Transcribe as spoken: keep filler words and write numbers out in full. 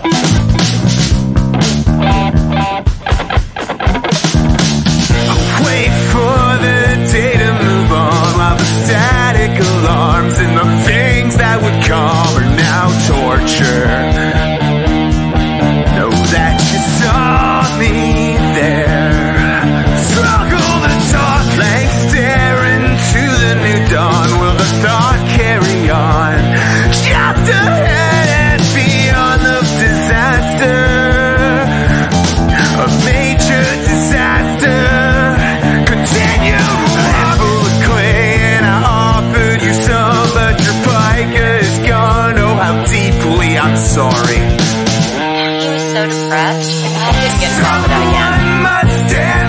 Wait for the day to move on, while the static alarms and the things that would come are now torture. Know that you saw me there. Struggle to talk, blank stare into the new dawn. Will the thought carry on? Just ahead and beyond the disaster, a major disaster. Continue on. Full of clay and I offered you some, but your pike is gone. Oh, how deeply I'm sorry. He was so depressed. I didn't get to talk about it again. Someone must stand